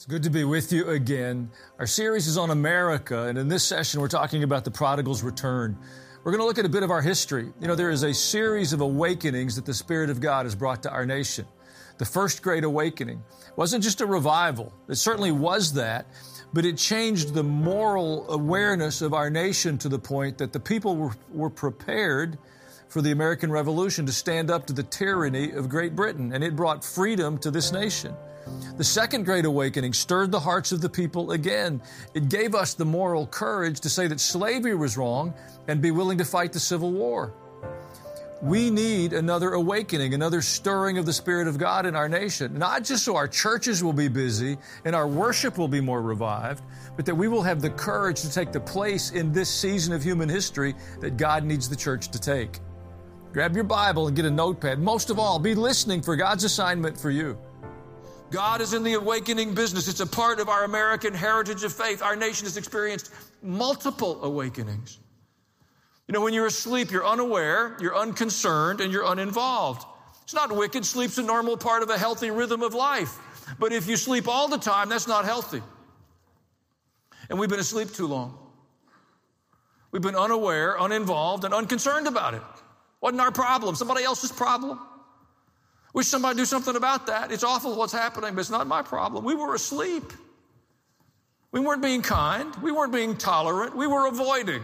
Good to be with you again. Our series is on America, and in this session we're talking about the prodigal's return. We're going to look at a bit of our history. You know, there is a series of awakenings that the Spirit of God has brought to our nation. The first great awakening wasn't just a revival. It certainly was that, but it changed the moral awareness of our nation to the point that the people were prepared for the American Revolution to stand up to the tyranny of Great Britain, and it brought freedom to this nation. The second great awakening stirred the hearts of the people again. It gave us the moral courage to say that slavery was wrong and be willing to fight the Civil War. We need another awakening, another stirring of the Spirit of God in our nation, not just so our churches will be busy and our worship will be more revived, but that we will have the courage to take the place in this season of human history that God needs the church to take. Grab your Bible and get a notepad. Most of all, be listening for God's assignment for you. God is in the awakening business. It's a part of our American heritage of faith. Our nation has experienced multiple awakenings. You know, when you're asleep, you're unaware, you're unconcerned, and you're uninvolved. It's not wicked. Sleep's a normal part of a healthy rhythm of life. But if you sleep all the time, that's not healthy. And we've been asleep too long. We've been unaware, uninvolved, and unconcerned about it. Wasn't our problem, somebody else's problem. Wish somebody would do something about that. It's awful what's happening, but it's not my problem. We were asleep. We weren't being kind. We weren't being tolerant. We were avoiding.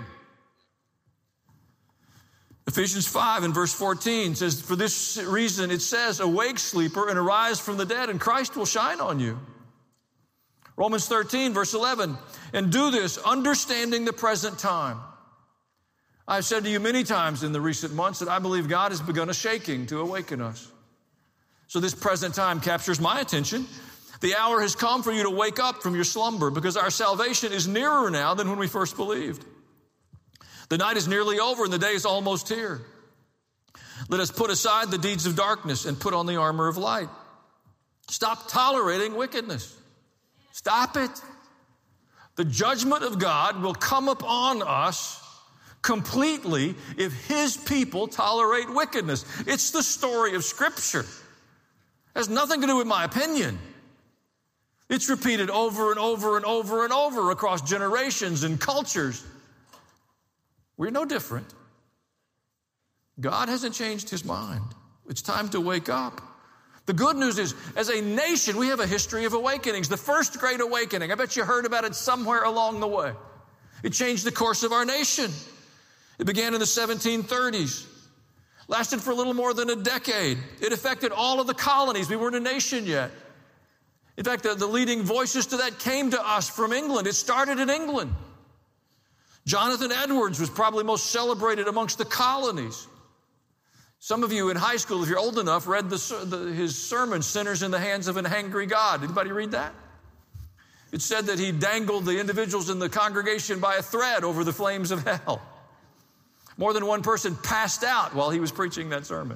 Ephesians 5 and verse 14 says, for this reason it says, awake, sleeper, and arise from the dead, and Christ will shine on you. Romans 13 verse 11, and do this, understanding the present time. I've said to you many times in the recent months that I believe God has begun a shaking to awaken us. So this present time captures my attention. The hour has come for you to wake up from your slumber because our salvation is nearer now than when we first believed. The night is nearly over and the day is almost here. Let us put aside the deeds of darkness and put on the armor of light. Stop tolerating wickedness. Stop it. The judgment of God will come upon us completely if His people tolerate wickedness. It's the story of Scripture. It has nothing to do with my opinion. It's repeated over and over and over and over across generations and cultures. We're no different. God hasn't changed His mind. It's time to wake up. The good news is, as a nation, we have a history of awakenings. The first great awakening, I bet you heard about it somewhere along the way. It changed the course of our nation. It began in the 1730s. Lasted for a little more than a decade. It affected all of the colonies. We weren't a nation yet. In fact, the leading voices to that came to us from England. It started in England. Jonathan Edwards was probably most celebrated amongst the colonies. Some of you in high school, if you're old enough, read his sermon, Sinners in the Hands of an Angry God. Anybody read that? It said that he dangled the individuals in the congregation by a thread over the flames of hell. More than one person passed out while he was preaching that sermon.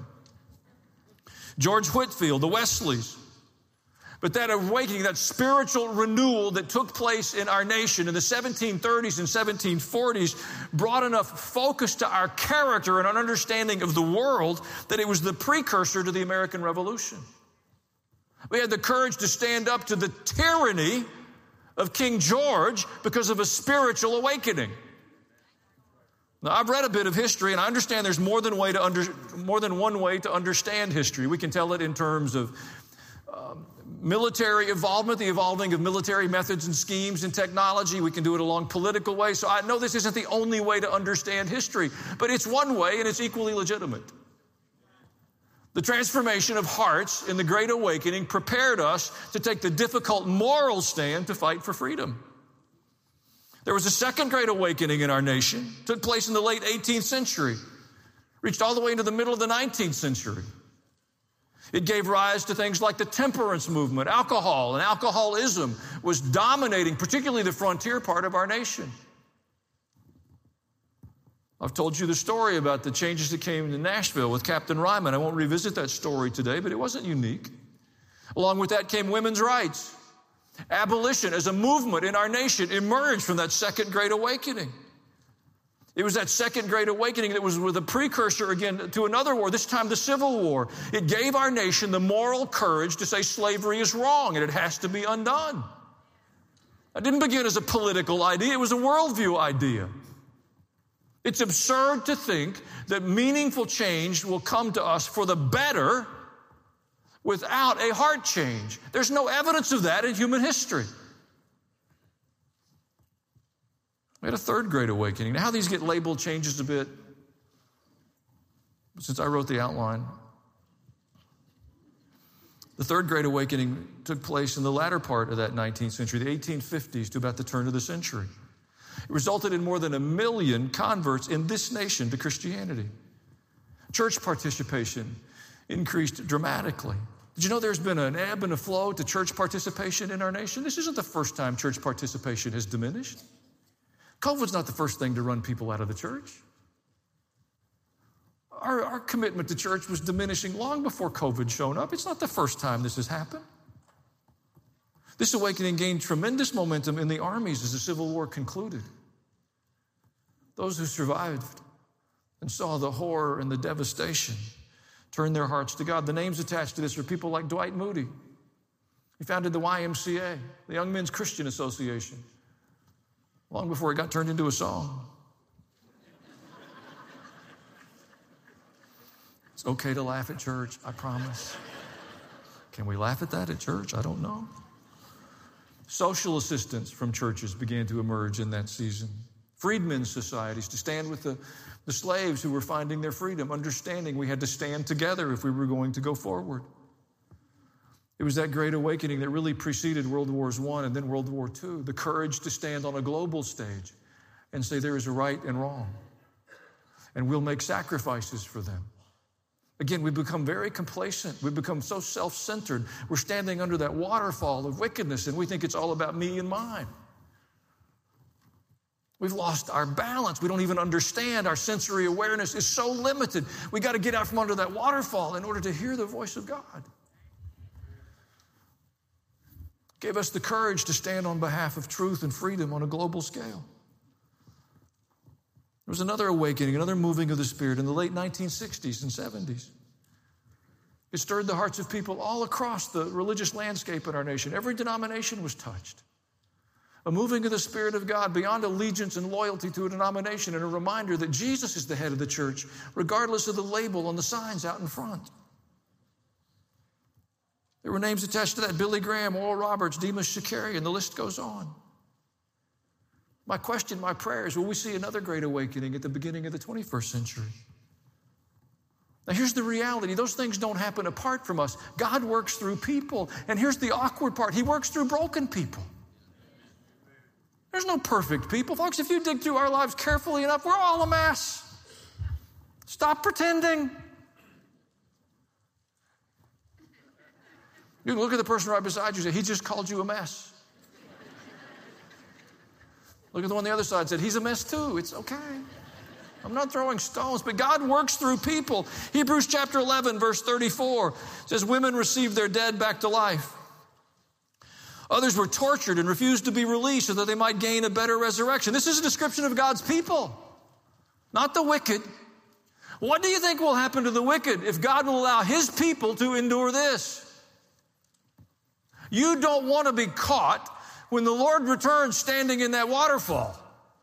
George Whitefield, the Wesleys. But that awakening, that spiritual renewal that took place in our nation in the 1730s and 1740s brought enough focus to our character and an understanding of the world that it was the precursor to the American Revolution. We had the courage to stand up to the tyranny of King George because of a spiritual awakening. Now, I've read a bit of history, and I understand there's more than one way to understand history. We can tell it in terms of military involvement, the evolving of military methods and schemes and technology. We can do it along political ways. So I know this isn't the only way to understand history, but it's one way, and it's equally legitimate. The transformation of hearts in the Great Awakening prepared us to take the difficult moral stand to fight for freedom. There was a second Great Awakening in our nation. It took place in the late 18th century. Reached all the way into the middle of the 19th century. It gave rise to things like the temperance movement. Alcohol and alcoholism was dominating, particularly the frontier part of our nation. I've told you the story about the changes that came to Nashville with Captain Ryman. I won't revisit that story today, but it wasn't unique. Along with that came women's rights. Abolition as a movement in our nation emerged from that second Great Awakening. It was that second Great Awakening that was the precursor again to another war, this time the Civil War. It gave our nation the moral courage to say slavery is wrong and it has to be undone. It didn't begin as a political idea. It was a worldview idea. It's absurd to think that meaningful change will come to us for the better without a heart change. There's no evidence of that in human history. We had a third great awakening. Now, how these get labeled changes a bit. Since I wrote the outline, the third great awakening took place in the latter part of that 19th century, the 1850s to about the turn of the century. It resulted in more than 1 million converts in this nation to Christianity. Church participation increased dramatically. Did you know there's been an ebb and a flow to church participation in our nation? This isn't the first time church participation has diminished. COVID's not the first thing to run people out of the church. Our commitment to church was diminishing long before COVID showed up. It's not the first time this has happened. This awakening gained tremendous momentum in the armies as the Civil War concluded. Those who survived and saw the horror and the devastation turned their hearts to God. The names attached to this are people like Dwight Moody. He founded the YMCA, the Young Men's Christian Association, long before it got turned into a song. It's okay to laugh at church, I promise. Can we laugh at that at church? I don't know. Social assistance from churches began to emerge in that season. Freedmen's societies to stand with the slaves who were finding their freedom, understanding we had to stand together if we were going to go forward. It was that great awakening that really preceded World Wars I and then World War II, the courage to stand on a global stage and say there is a right and wrong, and we'll make sacrifices for them. Again, we become very complacent. We become so self-centered. We're standing under that waterfall of wickedness, and we think it's all about me and mine. We've lost our balance. We don't even understand. Our sensory awareness is so limited. We got to get out from under that waterfall in order to hear the voice of God. Gave us the courage to stand on behalf of truth and freedom on a global scale. There was another awakening, another moving of the Spirit in the late 1960s and 70s. It stirred the hearts of people all across the religious landscape in our nation. Every denomination was touched. A moving of the Spirit of God beyond allegiance and loyalty to a denomination, and a reminder that Jesus is the head of the church, regardless of the label on the signs out in front. There were names attached to that: Billy Graham, Oral Roberts, Demas Shakarian, the list goes on. My question, my prayer is, will we see another great awakening at the beginning of the 21st century? Now, here's the reality. Those things don't happen apart from us. God works through people. And here's the awkward part. He works through broken people. There's no perfect people. Folks, if you dig through our lives carefully enough, we're all a mess. Stop pretending. You can look at the person right beside you and say, he just called you a mess. Look at the one on the other side and said, he's a mess too. It's okay. I'm not throwing stones, but God works through people. Hebrews chapter 11, verse 34 says, women received their dead back to life. Others were tortured and refused to be released so that they might gain a better resurrection. This is a description of God's people, not the wicked. What do you think will happen to the wicked if God will allow his people to endure this? You don't want to be caught when the Lord returns standing in that waterfall,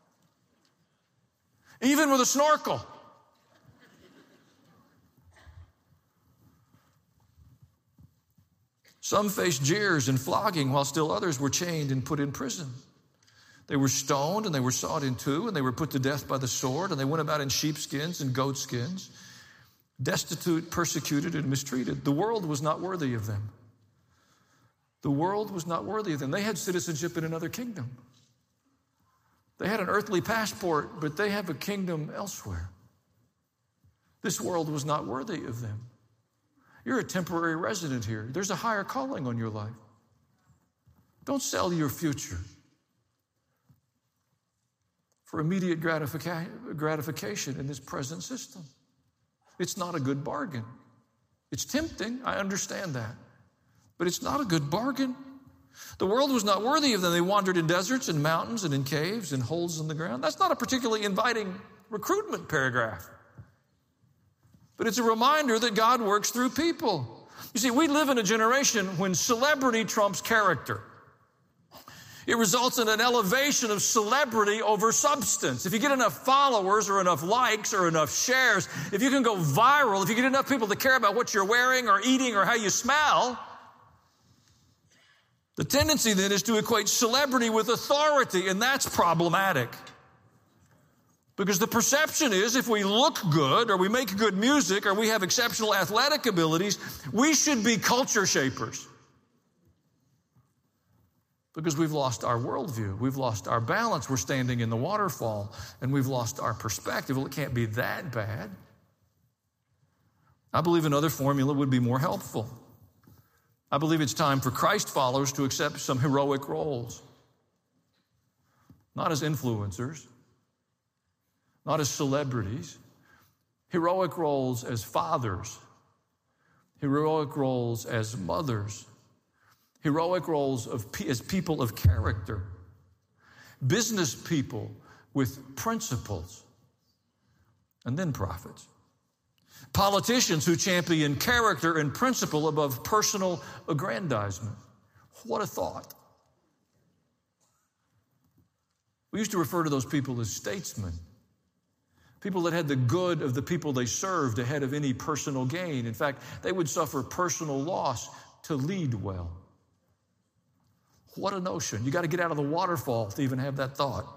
even with a snorkel. Some faced jeers and flogging, while still others were chained and put in prison. They were stoned and they were sawed in two, and they were put to death by the sword, and they went about in sheepskins and goatskins, destitute, persecuted, and mistreated. The world was not worthy of them. The world was not worthy of them. They had citizenship in another kingdom. They had an earthly passport, but they have a kingdom elsewhere. This world was not worthy of them. You're a temporary resident here. There's a higher calling on your life. Don't sell your future for immediate gratification in this present system. It's not a good bargain. It's tempting, I understand that, but it's not a good bargain. The world was not worthy of them. They wandered in deserts and mountains and in caves and holes in the ground. That's not a particularly inviting recruitment paragraph. But it's a reminder that God works through people. You see, we live in a generation when celebrity trumps character. It results in an elevation of celebrity over substance. If you get enough followers or enough likes or enough shares, if you can go viral, if you get enough people to care about what you're wearing or eating or how you smell, the tendency then is to equate celebrity with authority, and that's problematic. Because the perception is if we look good or we make good music or we have exceptional athletic abilities, we should be culture shapers. Because we've lost our worldview. We've lost our balance. We're standing in the waterfall, and we've lost our perspective. Well, it can't be that bad. I believe another formula would be more helpful. I believe it's time for Christ followers to accept some heroic roles. Not as influencers, not as celebrities. Heroic roles as fathers. Heroic roles as mothers. Heroic roles as people of character. Business people with principles. And then prophets. Politicians who champion character and principle above personal aggrandizement. What a thought. We used to refer to those people as statesmen. People that had the good of the people they served ahead of any personal gain. In fact, they would suffer personal loss to lead well. What a notion. You got to get out of the waterfall to even have that thought.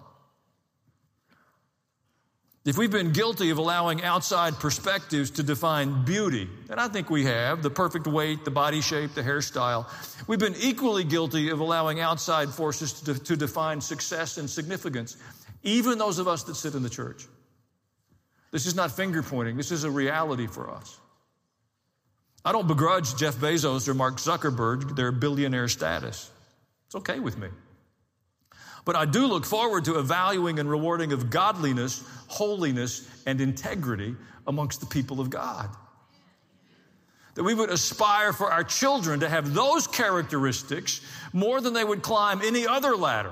If we've been guilty of allowing outside perspectives to define beauty, and I think we have, the perfect weight, the body shape, the hairstyle, we've been equally guilty of allowing outside forces to define success and significance, even those of us that sit in the church. This is not finger pointing. This is a reality for us. I don't begrudge Jeff Bezos or Mark Zuckerberg their billionaire status. It's okay with me. But I do look forward to a valuing and rewarding of godliness, holiness, and integrity amongst the people of God. That we would aspire for our children to have those characteristics more than they would climb any other ladder.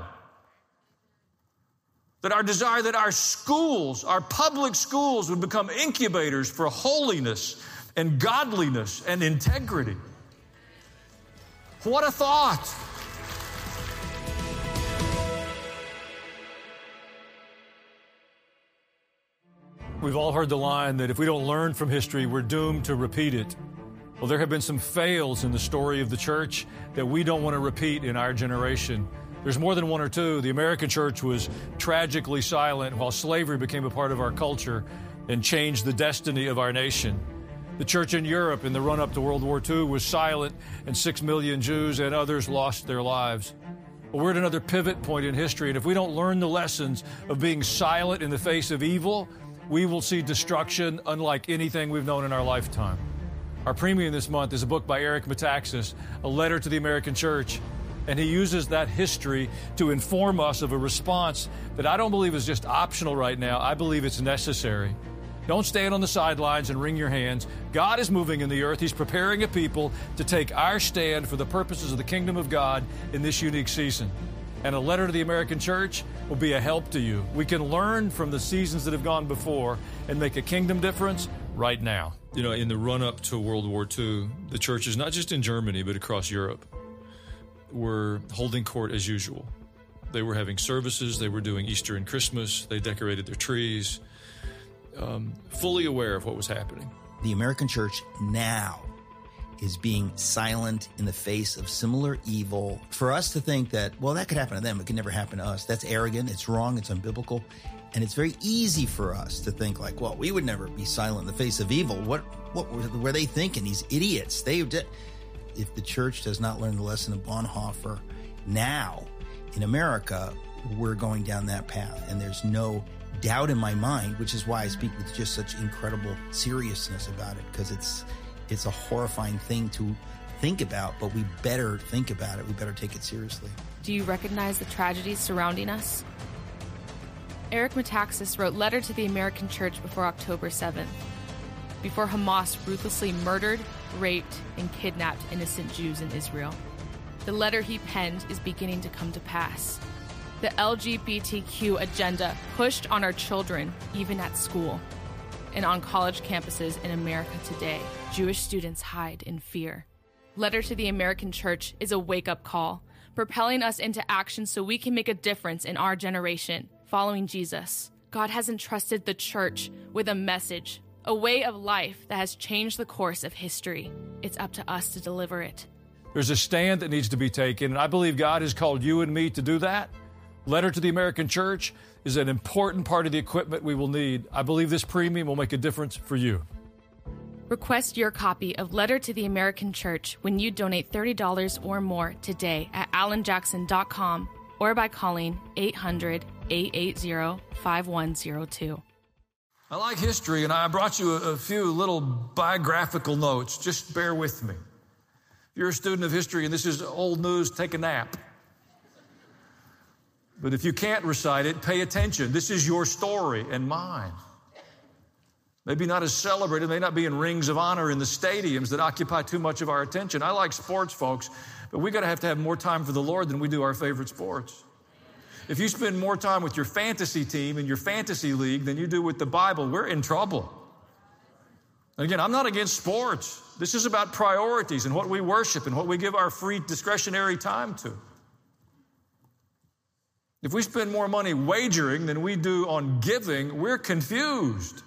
That our desire that our schools, our public schools, would become incubators for holiness and godliness and integrity. What a thought! We've all heard the line that if we don't learn from history, we're doomed to repeat it. Well, there have been some fails in the story of the church that we don't want to repeat in our generation. There's more than one or two. The American church was tragically silent while slavery became a part of our culture and changed the destiny of our nation. The church in Europe in the run-up to World War II was silent, and 6 million Jews and others lost their lives. Well, we're at another pivot point in history, and if we don't learn the lessons of being silent in the face of evil, we will see destruction unlike anything we've known in our lifetime. Our premium this month is a book by Eric Metaxas, A Letter to the American Church, and he uses that history to inform us of a response that I don't believe is just optional right now. I believe it's necessary. Don't stand on the sidelines and wring your hands. God is moving in the earth. He's preparing a people to take our stand for the purposes of the kingdom of God in this unique season. And A Letter to the American Church will be a help to you. We can learn from the seasons that have gone before and make a kingdom difference right now. You know, in the run-up to World War II, the churches, not just in Germany, but across Europe, were holding court as usual. They were having services. They were doing Easter and Christmas. They decorated their trees, fully aware of what was happening. The American church now is being silent in the face of similar evil. For us to think that, well, that could happen to them, it could never happen to us, that's arrogant, it's wrong, it's unbiblical. And it's very easy for us to think like, well, we would never be silent in the face of evil. What were they thinking? These idiots. If the church does not learn the lesson of Bonhoeffer now in America, we're going down that path. And there's no doubt in my mind, which is why I speak with just such incredible seriousness about it, because it's a horrifying thing to think about, but we better think about it. We better take it seriously. Do you recognize the tragedies surrounding us? Eric Metaxas wrote Letter to the American Church before October 7th, before Hamas ruthlessly murdered, raped, and kidnapped innocent Jews in Israel. The letter he penned is beginning to come to pass. The LGBTQ agenda pushed on our children, even at school, and on college campuses in America today. Jewish students hide in fear. Letter to the American Church is a wake-up call propelling us into action so we can make a difference in our generation, following Jesus. God has entrusted the church with a message, a way of life that has changed the course of history. It's up to us to deliver it. There's a stand that needs to be taken, and I believe God has called you and me to do that. Letter to the American Church is an important part of the equipment we will need. I believe this premium will make a difference for you. Request your copy of Letter to the American Church when you donate $30 or more today at alanjackson.com or by calling 800-880-5102. I like history, and I brought you a few little biographical notes. Just bear with me. If you're a student of history and this is old news, take a nap. But if you can't recite it, pay attention. This is your story and mine. Maybe not as celebrated, may not be in rings of honor in the stadiums that occupy too much of our attention. I like sports, folks, but we got to have more time for the Lord than we do our favorite sports. If you spend more time with your fantasy team in your fantasy league than you do with the Bible, we're in trouble. Again, I'm not against sports. This is about priorities and what we worship and what we give our free discretionary time to. If we spend more money wagering than we do on giving, we're confused.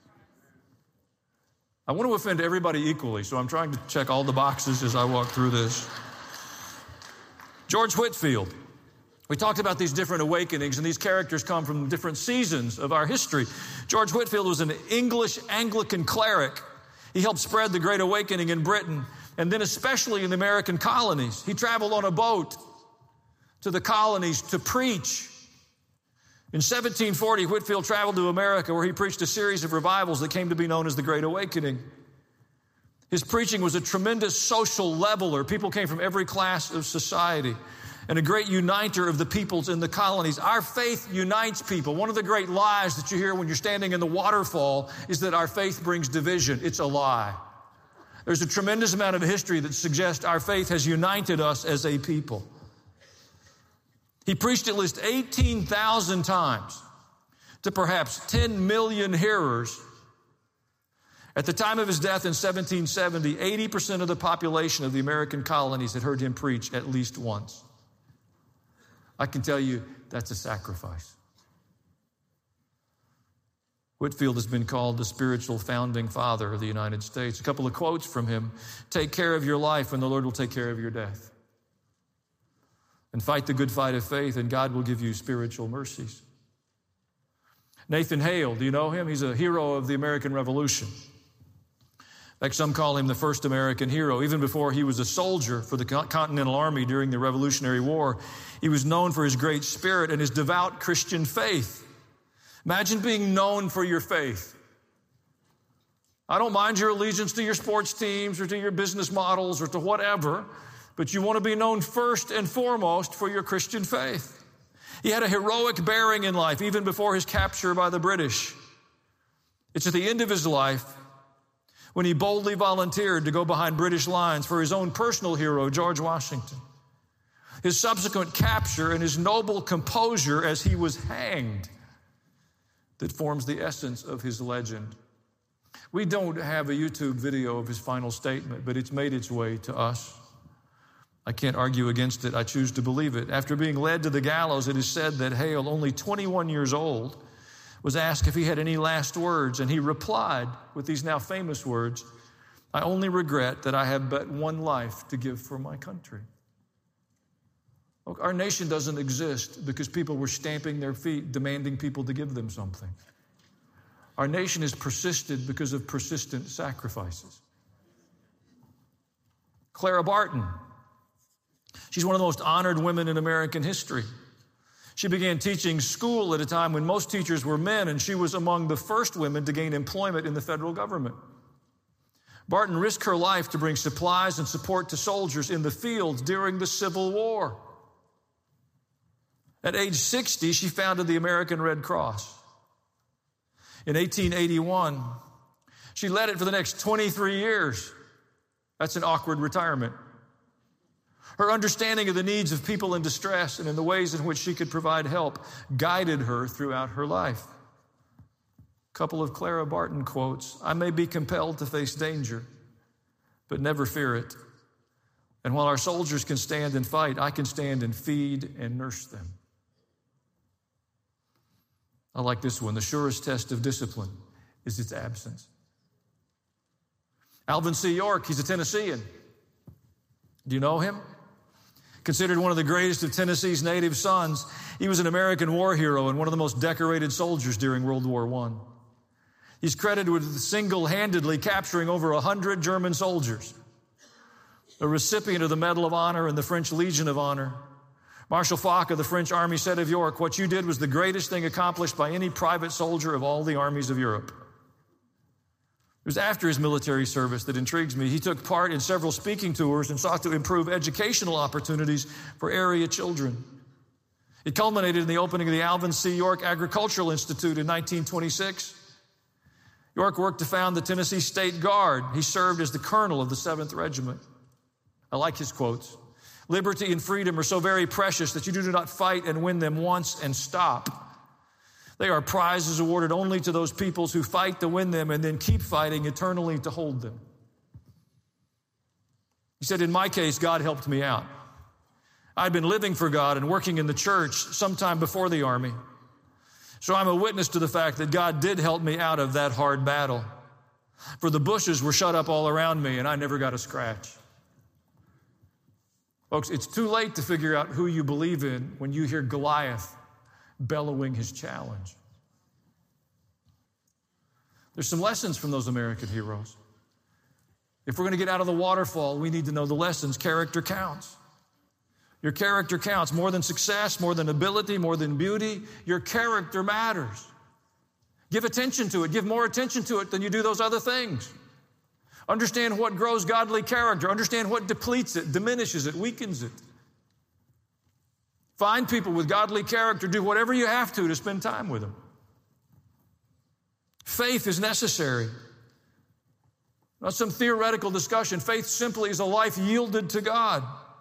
I want to offend everybody equally, so I'm trying to check all the boxes as I walk through this. George Whitefield. We talked about these different awakenings, and these characters come from different seasons of our history. George Whitefield was an English Anglican cleric. He helped spread the Great Awakening in Britain, and then especially in the American colonies. He traveled on a boat to the colonies to preach. In 1740, Whitefield traveled to America, where he preached a series of revivals that came to be known as the Great Awakening. His preaching was a tremendous social leveler. People came from every class of society, and a great uniter of the peoples in the colonies. Our faith unites people. One of the great lies that you hear when you're standing in the waterfall is that our faith brings division. It's a lie. There's a tremendous amount of history that suggests our faith has united us as a people. He preached at least 18,000 times to perhaps 10 million hearers. At the time of his death in 1770, 80% of the population of the American colonies had heard him preach at least once. I can tell you that's a sacrifice. Whitefield has been called the spiritual founding father of the United States. A couple of quotes from him. Take care of your life and the Lord will take care of your death. And fight the good fight of faith, and God will give you spiritual mercies. Nathan Hale, do you know him? He's a hero of the American Revolution. In fact, some call him the first American hero. Even before he was a soldier for the Continental Army during the Revolutionary War, he was known for his great spirit and his devout Christian faith. Imagine being known for your faith. I don't mind your allegiance to your sports teams or to your business models or to whatever, but you want to be known first and foremost for your Christian faith. He had a heroic bearing in life, even before his capture by the British. It's at the end of his life when he boldly volunteered to go behind British lines for his own personal hero, George Washington. His subsequent capture and his noble composure as he was hanged that forms the essence of his legend. We don't have a YouTube video of his final statement, but it's made its way to us. I can't argue against it. I choose to believe it. After being led to the gallows, it is said that Hale, only 21 years old, was asked if he had any last words, and he replied with these now famous words, "I only regret that I have but one life to give for my country." Look, our nation doesn't exist because people were stamping their feet, demanding people to give them something. Our nation has persisted because of persistent sacrifices. Clara Barton. She's one of the most honored women in American history. She began teaching school at a time when most teachers were men, and she was among the first women to gain employment in the federal government. Barton risked her life to bring supplies and support to soldiers in the fields during the Civil War. At age 60, she founded the American Red Cross. In 1881, she led it for the next 23 years. That's an awkward retirement. Her understanding of the needs of people in distress and in the ways in which she could provide help guided her throughout her life. A couple of Clara Barton quotes: "I may be compelled to face danger, but never fear it. And while our soldiers can stand and fight, I can stand and feed and nurse them. I like this one. The surest test of discipline is its absence. Alvin C. York, he's a Tennessean. Do you know him? Considered one of the greatest of Tennessee's native sons, he was an American war hero and one of the most decorated soldiers during World War I. He's credited with single-handedly capturing over 100 German soldiers, a recipient of the Medal of Honor and the French Legion of Honor. Marshal Foch of the French army said of York, "What you did was the greatest thing accomplished by any private soldier of all the armies of Europe." It was after his military service that intrigues me. He took part in several speaking tours and sought to improve educational opportunities for area children. It culminated in the opening of the Alvin C. York Agricultural Institute in 1926. York worked to found the Tennessee State Guard. He served as the colonel of the 7th Regiment. I like his quotes. "Liberty and freedom are so very precious that you do not fight and win them once and stop. They are prizes awarded only to those peoples who fight to win them and then keep fighting eternally to hold them." He said, "In my case, God helped me out. I'd been living for God and working in the church sometime before the army. So I'm a witness to the fact that God did help me out of that hard battle. For the bushes were shut up all around me and I never got a scratch." Folks, it's too late to figure out who you believe in when you hear Goliath bellowing his challenge. There's some lessons from those American heroes. If we're going to get out of the waterfall, we need to know the lessons. Character counts. Your character counts more than success, more than ability, more than beauty. Your character matters. Give attention to it. Give more attention to it than you do those other things. Understand what grows godly character. Understand what depletes it, diminishes it, weakens it. Find people with godly character. Do whatever you have to spend time with them. Faith is necessary. Not some theoretical discussion. Faith simply is a life yielded to God.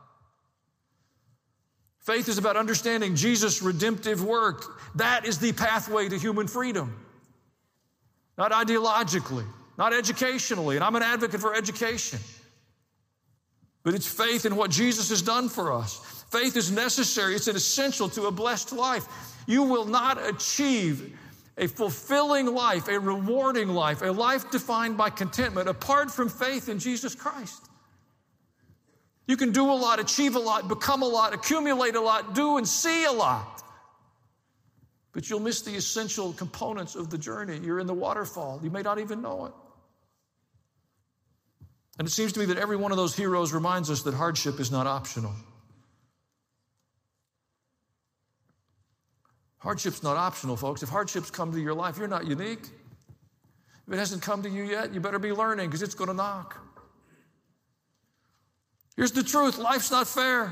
Faith is about understanding Jesus' redemptive work. That is the pathway to human freedom. Not ideologically, not educationally, and I'm an advocate for education. But it's faith in what Jesus has done for us. Faith is necessary. It's an essential to a blessed life. You will not achieve a fulfilling life, a rewarding life, a life defined by contentment apart from faith in Jesus Christ. You can do a lot, achieve a lot, become a lot, accumulate a lot, do and see a lot. But you'll miss the essential components of the journey. You're in the waterfall. You may not even know it. And it seems to me that every one of those heroes reminds us that hardship is not optional. Hardship's not optional, folks. If hardships come to your life, you're not unique. If it hasn't come to you yet, you better be learning because it's going to knock. Here's the truth. Life's not fair.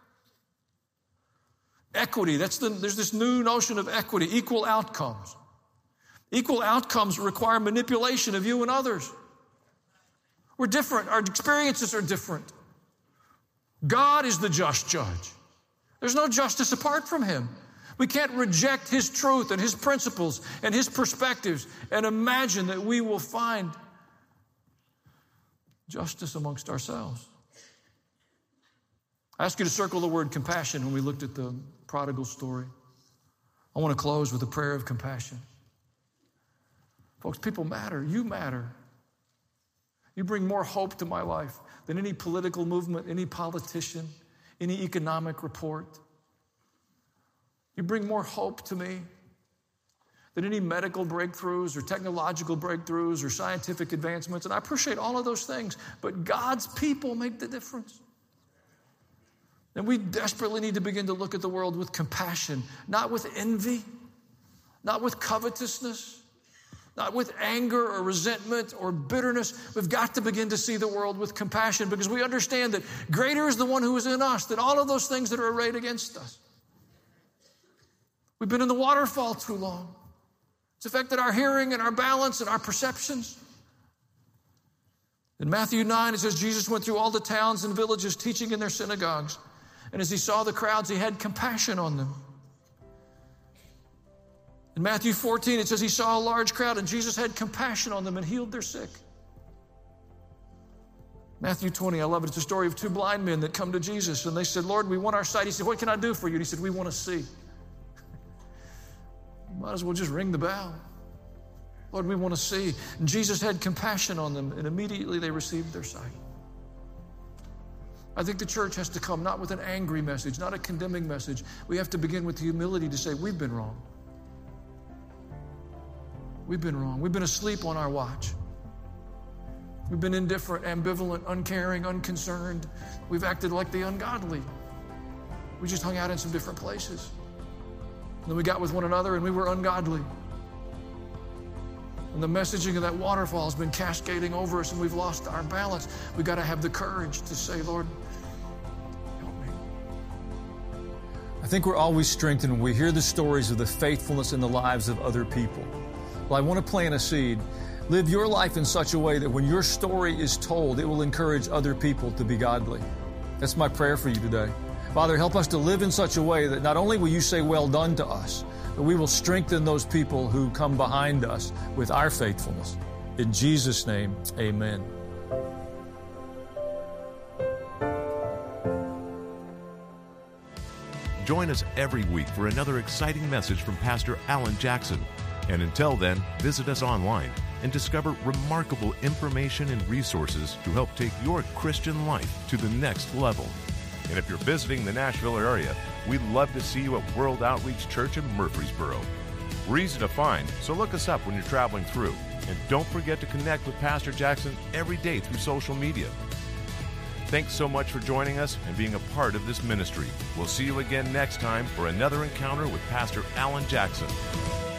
Equity, there's this new notion of equity, equal outcomes. Equal outcomes require manipulation of you and others. We're different. Our experiences are different. God is the just judge. There's no justice apart from him. We can't reject his truth and his principles and his perspectives and imagine that we will find justice amongst ourselves. I asked you to circle the word compassion when we looked at the prodigal story. I want to close with a prayer of compassion. Folks, people matter. You matter. You bring more hope to my life than any political movement, any politician, any economic report. You bring more hope to me than any medical breakthroughs or technological breakthroughs or scientific advancements. And I appreciate all of those things, but God's people make the difference. And we desperately need to begin to look at the world with compassion, not with envy, not with covetousness, not with anger or resentment or bitterness. We've got to begin to see the world with compassion because we understand that greater is the one who is in us than all of those things that are arrayed against us. We've been in the waterfall too long. It's affected our hearing and our balance and our perceptions. In Matthew 9, it says Jesus went through all the towns and villages teaching in their synagogues. And as he saw the crowds, he had compassion on them. In Matthew 14, it says he saw a large crowd and Jesus had compassion on them and healed their sick. Matthew 20, I love it. It's a story of two blind men that come to Jesus, and they said, Lord, we want our sight. He said, what can I do for you? And he said, we want to see. Might as well just ring the bell. Lord, we want to see. And Jesus had compassion on them, and immediately they received their sight. I think the church has to come not with an angry message, not a condemning message. We have to begin with the humility to say, we've been wrong. We've been wrong. We've been asleep on our watch. We've been indifferent, ambivalent, uncaring, unconcerned. We've acted like the ungodly. We just hung out in some different places. And then we got with one another and we were ungodly. And the messaging of that waterfall has been cascading over us, and we've lost our balance. We've got to have the courage to say, Lord, help me. I think we're always strengthened when we hear the stories of the faithfulness in the lives of other people. Well, I want to plant a seed. Live your life in such a way that when your story is told, it will encourage other people to be godly. That's my prayer for you today. Father, help us to live in such a way that not only will you say well done to us, but we will strengthen those people who come behind us with our faithfulness. In Jesus' name, amen. Join us every week for another exciting message from Pastor Alan Jackson. And until then, visit us online and discover remarkable information and resources to help take your Christian life to the next level. And if you're visiting the Nashville area, we'd love to see you at World Outreach Church in Murfreesboro. We're easy to find, so look us up when you're traveling through. And don't forget to connect with Pastor Jackson every day through social media. Thanks so much for joining us and being a part of this ministry. We'll see you again next time for another encounter with Pastor Alan Jackson.